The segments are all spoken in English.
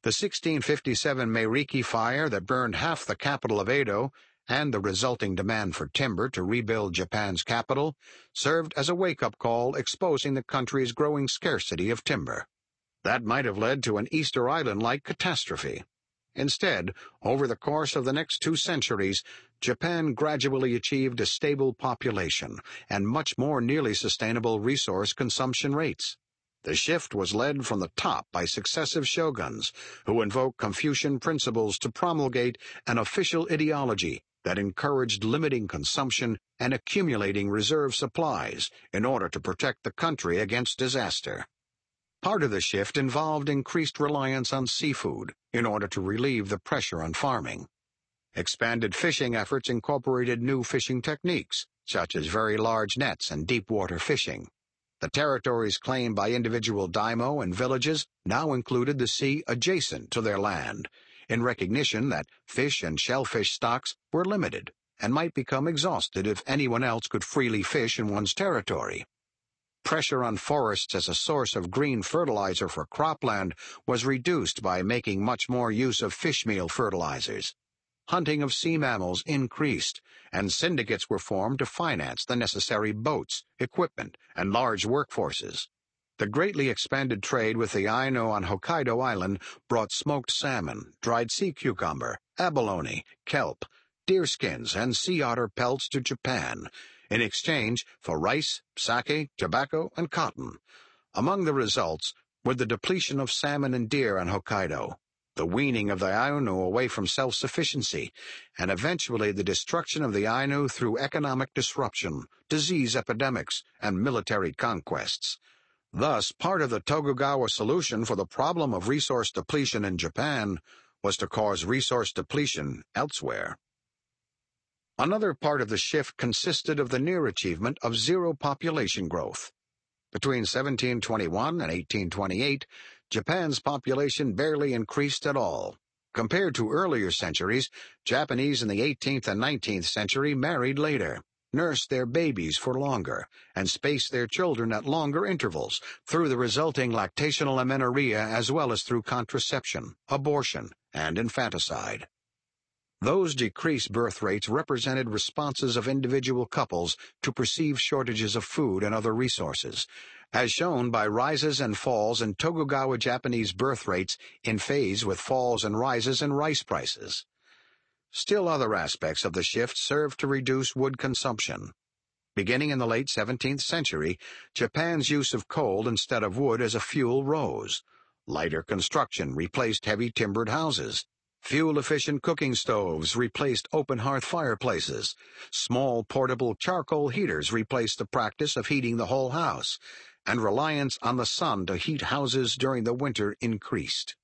The 1657 Meiriki fire that burned half the capital of Edo and the resulting demand for timber to rebuild Japan's capital served as a wake-up call exposing the country's growing scarcity of timber. That might have led to an Easter Island-like catastrophe. Instead, over the course of the next 2 centuries, Japan gradually achieved a stable population and much more nearly sustainable resource consumption rates. The shift was led from the top by successive shoguns who invoked Confucian principles to promulgate an official ideology that encouraged limiting consumption and accumulating reserve supplies in order to protect the country against disaster. Part of the shift involved increased reliance on seafood in order to relieve the pressure on farming. Expanded fishing efforts incorporated new fishing techniques, such as very large nets and deep-water fishing. The territories claimed by individual daimyo and villages now included the sea adjacent to their land, in recognition that fish and shellfish stocks were limited and might become exhausted if anyone else could freely fish in one's territory. Pressure on forests as a source of green fertilizer for cropland was reduced by making much more use of fish meal fertilizers. Hunting of sea mammals increased, and syndicates were formed to finance the necessary boats, equipment, and large workforces. The greatly expanded trade with the Ainu on Hokkaido Island brought smoked salmon, dried sea cucumber, abalone, kelp, deerskins, and sea otter pelts to Japan, in exchange for rice, sake, tobacco, and cotton. Among the results were the depletion of salmon and deer on Hokkaido, the weaning of the Ainu away from self-sufficiency, and eventually the destruction of the Ainu through economic disruption, disease epidemics, and military conquests. Thus, part of the Tokugawa solution for the problem of resource depletion in Japan was to cause resource depletion elsewhere. Another part of the shift consisted of the near achievement of zero population growth. Between 1721 and 1828, Japan's population barely increased at all. Compared to earlier centuries, Japanese in the 18th and 19th century married later, nursed their babies for longer, and spaced their children at longer intervals through the resulting lactational amenorrhea as well as through contraception, abortion, and infanticide. Those decreased birth rates represented responses of individual couples to perceived shortages of food and other resources, as shown by rises and falls in Tokugawa Japanese birth rates in phase with falls and rises in rice prices. Still other aspects of the shift served to reduce wood consumption. Beginning in the late 17th century, Japan's use of coal instead of wood as a fuel rose. Lighter construction replaced heavy timbered houses. Fuel-efficient cooking stoves replaced open-hearth fireplaces. Small portable charcoal heaters replaced the practice of heating the whole house, and reliance on the sun to heat houses during the winter increased.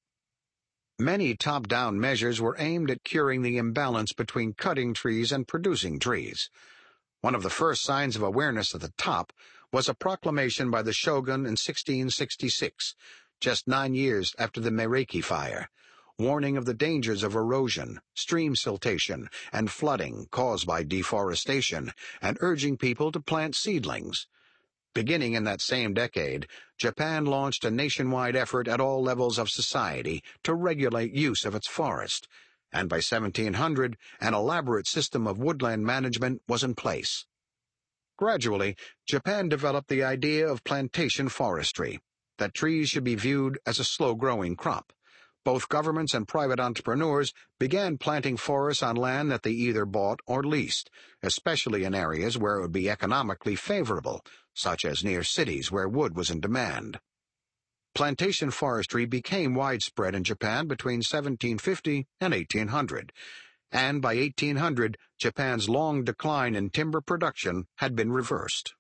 Many top-down measures were aimed at curing the imbalance between cutting trees and producing trees. One of the first signs of awareness at the top was a proclamation by the shogun in 1666, just 9 years after the Meiriki fire, warning of the dangers of erosion, stream siltation, and flooding caused by deforestation, and urging people to plant seedlings. Beginning in that same decade, Japan launched a nationwide effort at all levels of society to regulate use of its forest, and by 1700, an elaborate system of woodland management was in place. Gradually, Japan developed the idea of plantation forestry, that trees should be viewed as a slow-growing crop. Both governments and private entrepreneurs began planting forests on land that they either bought or leased, especially in areas where it would be economically favorable, such as near cities where wood was in demand. Plantation forestry became widespread in Japan between 1750 and 1800, and by 1800, Japan's long decline in timber production had been reversed.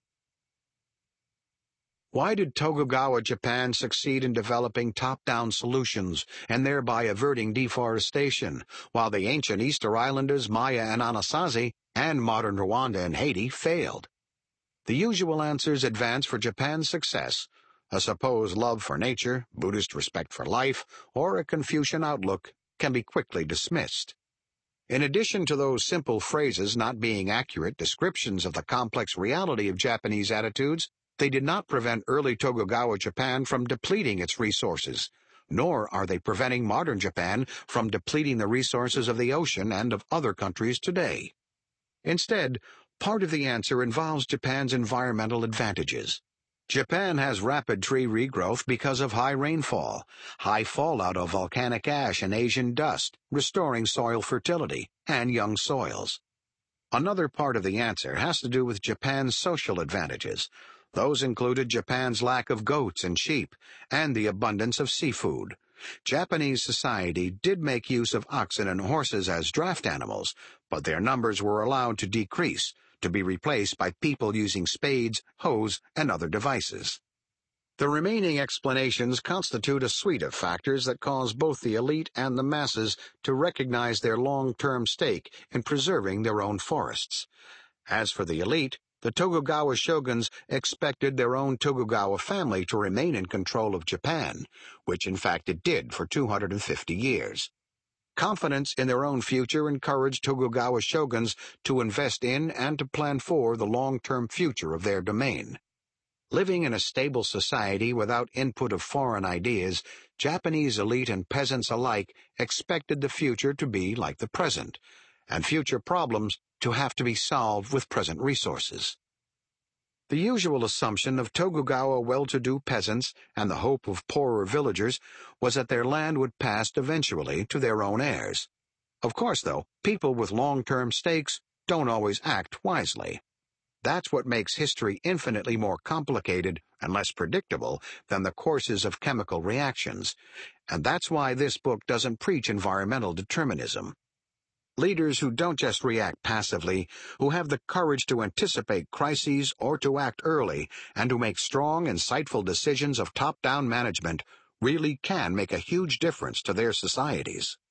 Why did Tokugawa Japan succeed in developing top-down solutions and thereby averting deforestation, while the ancient Easter Islanders Maya and Anasazi and modern Rwanda and Haiti failed? The usual answers advanced for Japan's success: a supposed love for nature, Buddhist respect for life, or a Confucian outlook can be quickly dismissed. In addition to those simple phrases not being accurate descriptions of the complex reality of Japanese attitudes, they did not prevent early Tokugawa Japan from depleting its resources, nor are they preventing modern Japan from depleting the resources of the ocean and of other countries today. Instead, part of the answer involves Japan's environmental advantages. Japan has rapid tree regrowth because of high rainfall, high fallout of volcanic ash and Asian dust, restoring soil fertility, and young soils. Another part of the answer has to do with Japan's social advantages. Those included Japan's lack of goats and sheep, and the abundance of seafood. Japanese society did make use of oxen and horses as draft animals, but their numbers were allowed to decrease, to be replaced by people using spades, hoes, and other devices. The remaining explanations constitute a suite of factors that cause both the elite and the masses to recognize their long-term stake in preserving their own forests. As for the elite, the Tokugawa shoguns expected their own Tokugawa family to remain in control of Japan, which in fact it did for 250 years. Confidence in their own future encouraged Tokugawa shoguns to invest in and to plan for the long-term future of their domain. Living in a stable society without input of foreign ideas, Japanese elite and peasants alike expected the future to be like the present, and future problems to have to be solved with present resources. The usual assumption of Tokugawa well-to-do peasants and the hope of poorer villagers was that their land would pass eventually to their own heirs. Of course, though, people with long-term stakes don't always act wisely. That's what makes history infinitely more complicated and less predictable than the courses of chemical reactions, and that's why this book doesn't preach environmental determinism. Leaders who don't just react passively, who have the courage to anticipate crises or to act early, and who make strong, insightful decisions of top-down management, really can make a huge difference to their societies.